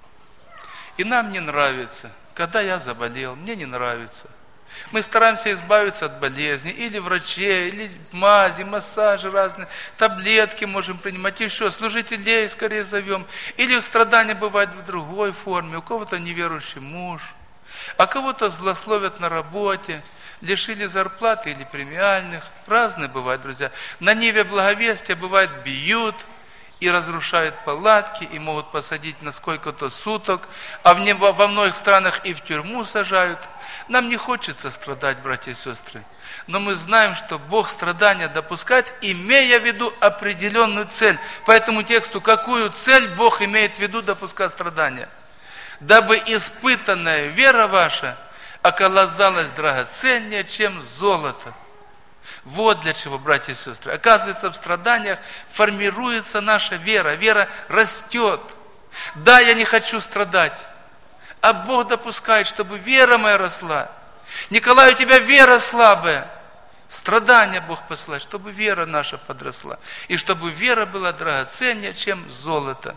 И нам не нравится, когда я заболел, мне не нравится. Мы стараемся избавиться от болезни, или врачей, или мази, массажи разные, таблетки можем принимать, еще служителей скорее зовем. Или страдания бывают в другой форме, у кого-то неверующий муж, а кого-то злословят на работе, лишили зарплаты или премиальных. Разные бывают, друзья. На ниве благовестия бывает бьют и разрушают палатки, и могут посадить на сколько-то суток, а во многих странах и в тюрьму сажают. Нам не хочется страдать, братья и сестры, но мы знаем, что Бог страдания допускает, имея в виду определенную цель. По этому тексту, какую цель Бог имеет в виду, допускать страдания? Дабы испытанная вера ваша оказалась драгоценнее, чем золото. Вот для чего, братья и сестры. Оказывается, в страданиях формируется наша вера. Вера растет. Да, я не хочу страдать. А Бог допускает, чтобы вера моя росла. Николай, у тебя вера слабая. Страдания Бог посылает, чтобы вера наша подросла. И чтобы вера была драгоценнее, чем золото.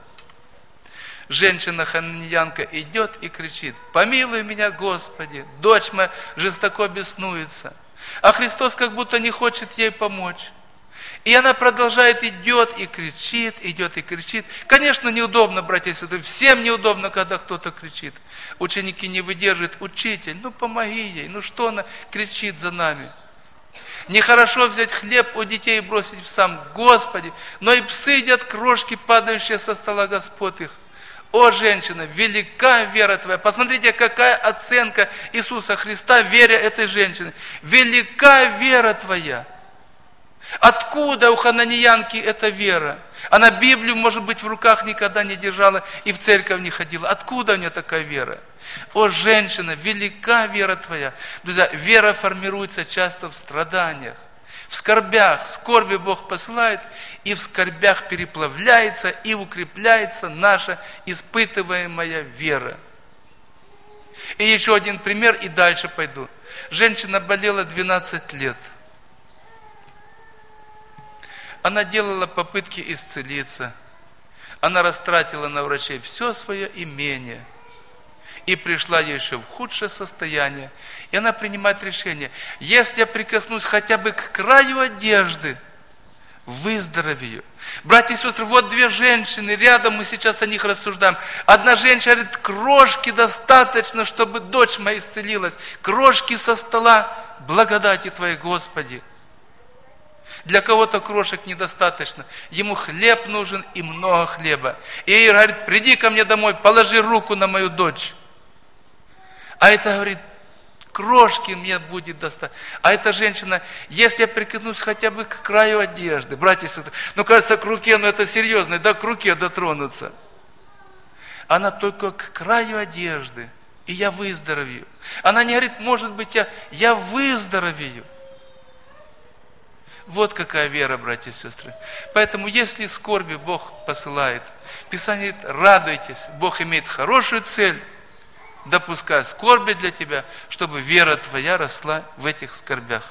Женщина-хананеянка идет и кричит: «Помилуй меня, Господи, дочь моя жестоко беснуется». А Христос как будто не хочет ей помочь. И она продолжает, идет и кричит, идет и кричит. Конечно, неудобно, братья и сестры, всем неудобно, когда кто-то кричит. Ученики не выдерживают: «Учитель, помоги ей, что она кричит за нами?» Нехорошо взять хлеб у детей и бросить в сам, Господи, но и псы едят крошки, падающие со стола Господ их. О, женщина, велика вера твоя. Посмотрите, какая оценка Иисуса Христа вере этой женщины. Велика вера твоя. Откуда у хананеянки эта вера? Она Библию, может быть, в руках никогда не держала и в церковь не ходила. Откуда у нее такая вера? О, женщина, велика вера твоя. Друзья, вера формируется часто в страданиях, в скорбях. Скорби Бог посылает, и в скорбях переплавляется и укрепляется наша испытываемая вера. И еще один пример, и дальше пойду. Женщина болела 12 лет. Она делала попытки исцелиться. Она растратила на врачей все свое имение. И пришла еще в худшее состояние. И она принимает решение: если я прикоснусь хотя бы к краю одежды, выздоровею. Братья и сестры, вот две женщины рядом, мы сейчас о них рассуждаем. Одна женщина говорит: крошки достаточно, чтобы дочь моя исцелилась. Крошки со стола благодати Твоей, Господи. Для кого-то крошек недостаточно. Ему хлеб нужен и много хлеба. И ей говорит: приди ко мне домой, положи руку на мою дочь. А это говорит: крошки мне будет достаточно. А эта женщина: если я прикоснусь хотя бы к краю одежды, братья и сестры, кажется, к руке, это серьезно, да, к руке дотронуться. Она только к краю одежды, и я выздоровею. Она не говорит: может быть, я выздоровею. Вот какая вера, братья и сестры. Поэтому, если скорби Бог посылает, Писание говорит: радуйтесь, Бог имеет хорошую цель, допуская скорби для тебя, чтобы вера твоя росла в этих скорбях.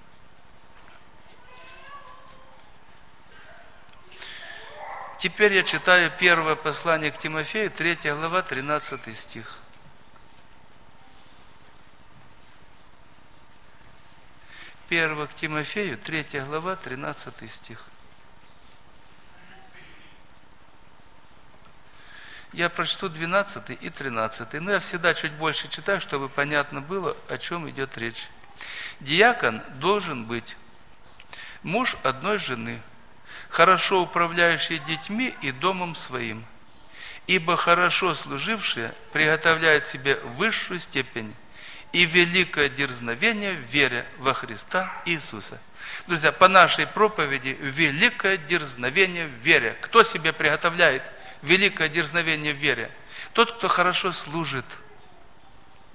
Теперь я читаю первое послание к Тимофею, 3 глава, 13 стих. Первое к Тимофею, 3 глава, 13 стих. Я прочту 12 и 13. Но я всегда чуть больше читаю, чтобы понятно было, о чем идет речь. Диакон должен быть муж одной жены, хорошо управляющий детьми и домом своим, ибо хорошо служившие приготовляют себе высшую степень и великое дерзновение в вере во Христа Иисуса. Друзья, по нашей проповеди великое дерзновение в вере. Кто себе приготовляет великое дерзновение в вере? Тот, кто хорошо служит.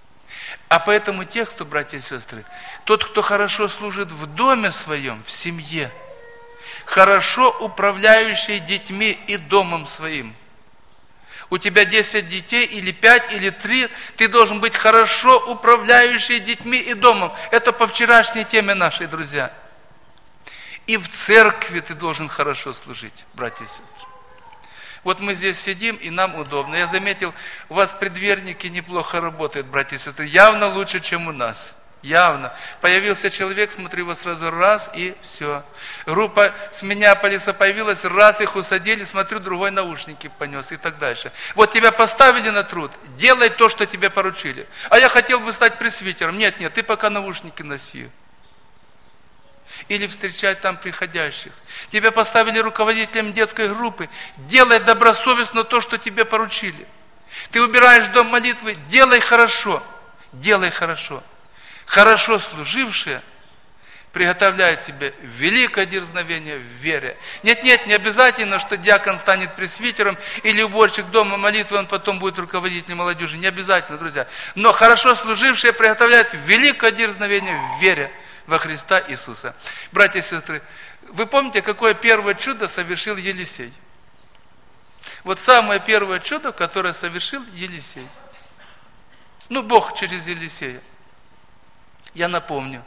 А по этому тексту, братья и сестры, тот, кто хорошо служит в доме своем, в семье, хорошо управляющий детьми и домом своим. У тебя 10 детей, или 5, или 3, ты должен быть хорошо управляющий детьми и домом. Это по вчерашней теме нашей, друзья. И в церкви ты должен хорошо служить, братья и сестры. Вот мы здесь сидим, и нам удобно. Я заметил, у вас предверники неплохо работают, братья и сестры. Явно лучше, чем у нас. Явно. Появился человек, смотрю, его сразу раз, и все. Группа с Миннеаполиса появилась, раз их усадили, смотрю, другой наушники понес, и так дальше. Вот тебя поставили на труд, делай то, что тебе поручили. А я хотел бы стать пресвитером. Нет, ты пока наушники носи. Или встречать там приходящих. Тебя поставили руководителем детской группы. Делай добросовестно то, что тебе поручили. Ты убираешь дом молитвы, делай хорошо. Делай хорошо. Хорошо служившие приготовляет себе великое дерзновение в вере. Нет, не обязательно, что диакон станет пресвитером или уборщик дома молитвы, он потом будет руководителем молодежи. Не обязательно, друзья. Но хорошо служившие приготовляют великое дерзновение в вере во Христа Иисуса. Братья и сестры, вы помните, какое первое чудо совершил Елисей? Вот самое первое чудо, которое совершил Елисей. Бог через Елисея. Я напомню.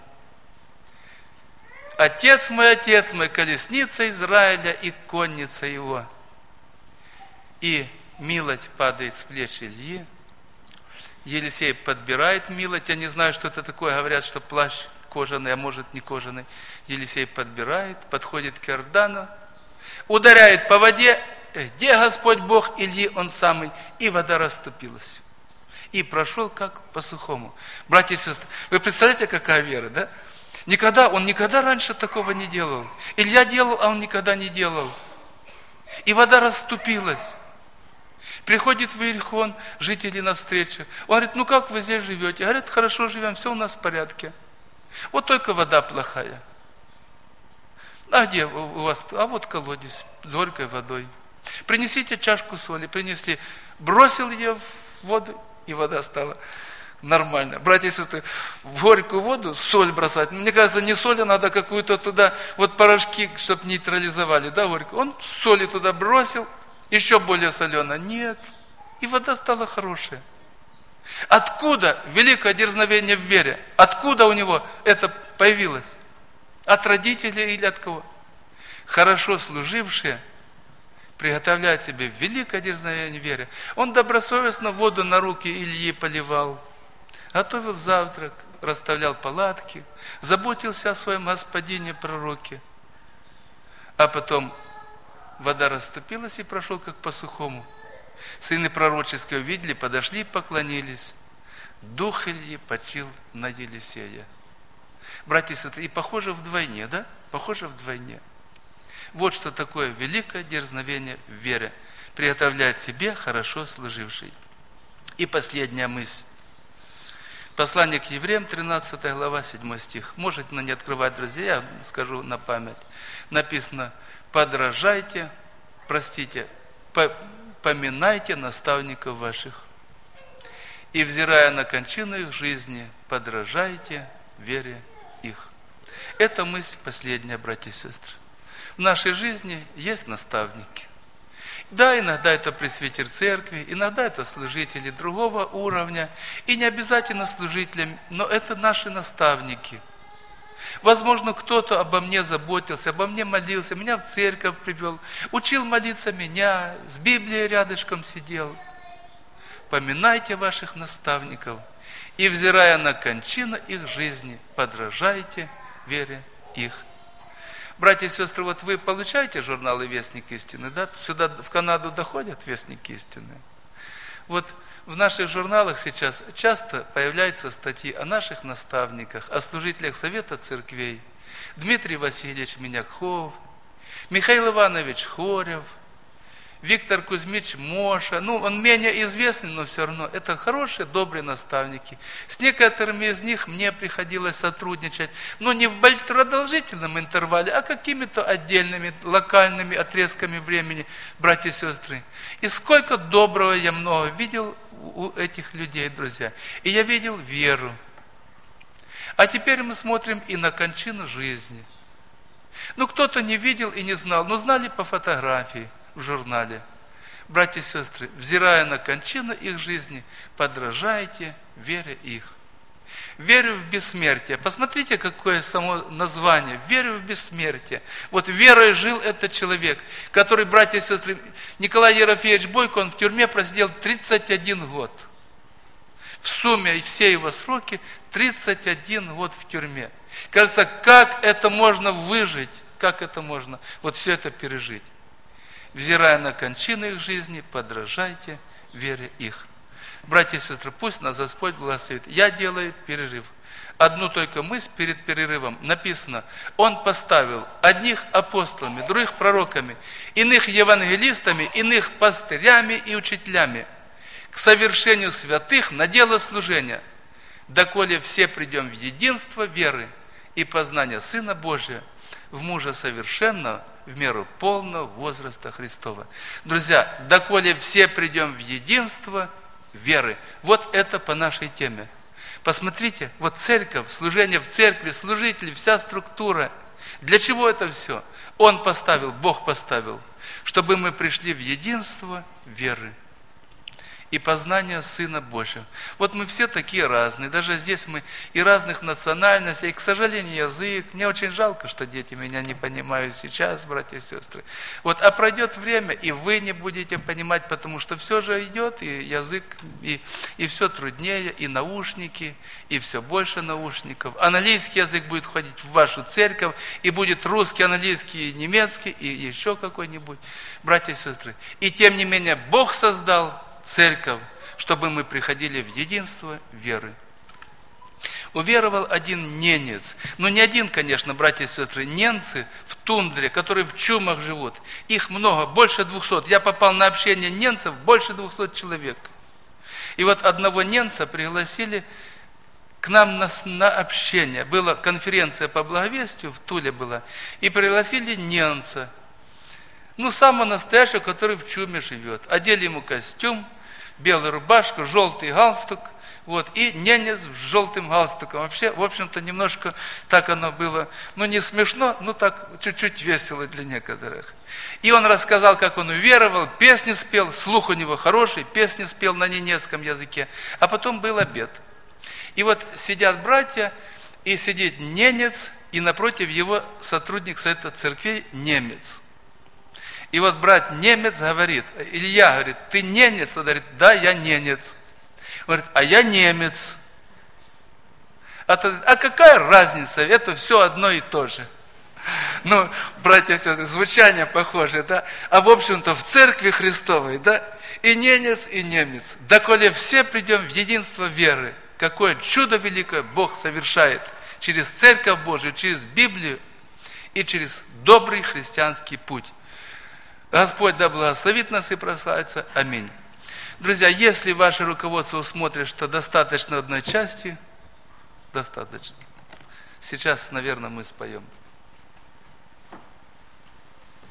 Отец мой, колесница Израиля и конница его. И милость падает с плеч Ильи. Елисей подбирает милость. Я не знаю, что это такое. Говорят, что плащ кожаный, а может не кожаный. Елисей подбирает, подходит к Иордану, ударяет по воде. Где Господь Бог Ильи, он самый. И вода расступилась. И прошел как по сухому. Братья и сестры, вы представляете, какая вера, да? Он никогда раньше такого не делал. Илья делал, а он никогда не делал. И вода расступилась. Приходит в Иерихон, жители навстречу. Он говорит, как вы здесь живете? Говорят, хорошо живем, все у нас в порядке. Вот только вода плохая. А где у вас? А вот колодец с горькой водой. Принесите чашку соли. Принесли. Бросил ее в воду, и вода стала нормально. Братья и сестры, в горькую воду соль бросать. Мне кажется, не соль, а надо какую-то туда, порошки, чтобы нейтрализовали, да, горькую. Он соли туда бросил, еще более соленая. Нет. И вода стала хорошая. Откуда великое дерзновение в вере? Откуда у него это появилось? От родителей или от кого? Хорошо служившие приготовляет себе великое дерзновение в вере. Он добросовестно воду на руки Ильи поливал, готовил завтрак, расставлял палатки, заботился о своем господине пророке. А потом вода расступилась и прошел как по сухому. Сыны пророческие увидели, подошли, поклонились. Дух Ильи почил на Елисея. Братья и сестры, и похоже вдвойне, да? Похоже вдвойне. Вот что такое великое дерзновение в вере. Приготовляет себе хорошо служивший. И последняя мысль. Послание к евреям, 13 глава, 7 стих. Можете не открывать, друзья, я скажу на память. Написано, поминайте наставников ваших. И, взирая на кончину их жизни, подражайте вере их. Это мысль последняя, братья и сестры. В нашей жизни есть наставники. Да, иногда это пресвитер церкви, иногда это служители другого уровня, и не обязательно служителям, но это наши наставники. Возможно, кто-то обо мне заботился, обо мне молился, меня в церковь привел, учил молиться меня, с Библией рядышком сидел. Поминайте ваших наставников, и, взирая на кончину их жизни, подражайте вере их. Братья и сестры, вот вы получаете журналы «Вестник истины», да? Сюда, в Канаду, доходят «Вестники истины». Вот в наших журналах сейчас часто появляются статьи о наших наставниках, о служителях Совета церквей. Дмитрий Васильевич Миняков, Михаил Иванович Хорев, Виктор Кузьмич Моша, он менее известный, но все равно это хорошие, добрые наставники. С некоторыми из них мне приходилось сотрудничать, но не в продолжительном интервале, а какими-то отдельными, локальными отрезками времени, братья и сестры. И сколько доброго я много видел у этих людей, друзья. И я видел веру. А теперь мы смотрим и на кончину жизни. Кто-то не видел и не знал, но знали по фотографии в журнале. Братья и сестры, взирая на кончину их жизни, подражайте вере их. Верю в бессмертие. Посмотрите, какое само название. Верю в бессмертие. Вот верой жил этот человек, который, братья и сестры, Николай Ерофеевич Бойко, он в тюрьме просидел 31 год. В сумме все его сроки 31 год в тюрьме. Кажется, как это можно выжить, как это можно вот все это пережить. Взирая на кончину их жизни, подражайте вере их. Братья и сестры, пусть нас Господь благословит. Я делаю перерыв. Одну только мысль перед перерывом. Написано, Он поставил одних апостолами, других пророками, иных евангелистами, иных пастырями и учителями к совершению святых на дело служения, доколе все придем в единство веры и познания Сына Божия, в мужа совершенного, в меру полного возраста Христова. Друзья, доколе все придем в единство веры. Вот это по нашей теме. Посмотрите, вот церковь, служение в церкви, служители, вся структура. Для чего это все? Он поставил, Бог поставил, чтобы мы пришли в единство веры и познание Сына Божьего. Вот мы все такие разные, даже здесь мы и разных национальностей, и, к сожалению, язык. Мне очень жалко, что дети меня не понимают сейчас, братья и сестры. А пройдет время, и вы не будете понимать, потому что все же идет, и язык, и все труднее, и наушники, и все больше наушников. Английский язык будет входить в вашу церковь, и будет русский, английский, немецкий, и еще какой-нибудь. Братья и сестры, и тем не менее, Бог создал церковь, чтобы мы приходили в единство веры. Уверовал один ненец. Не один, конечно, братья и сестры, ненцы в тундре, которые в чумах живут. Их много, больше 200. Я попал на общение ненцев, больше 200 человек. И одного ненца пригласили к нам на общение. Была конференция по благовестию, в Туле была. И пригласили ненца. Самого настоящего, который в чуме живет. Одели ему костюм, белую рубашку, желтый галстук, и ненец с желтым галстуком. Вообще, в общем-то, немножко так оно было, не смешно, так чуть-чуть весело для некоторых. И он рассказал, как он уверовал, песни спел, слух у него хороший, песни спел на ненецком языке. А потом был обед. И сидят братья, и сидит ненец, и напротив его сотрудник Совета церквей немец. И брат немец говорит, Илья говорит, ты ненец? Он говорит, да, я ненец. Он говорит, а я немец. А какая разница? Это все одно и то же. Братья, все, звучание похоже, да? А в общем-то в церкви Христовой, да? И ненец, и немец. Доколе все придем в единство веры. Какое чудо великое Бог совершает через Церковь Божию, через Библию и через добрый христианский путь. Господь да благословит нас и прославится. Аминь. Друзья, если ваше руководство усмотрит, что достаточно одной части, достаточно. Сейчас, наверное, мы споем.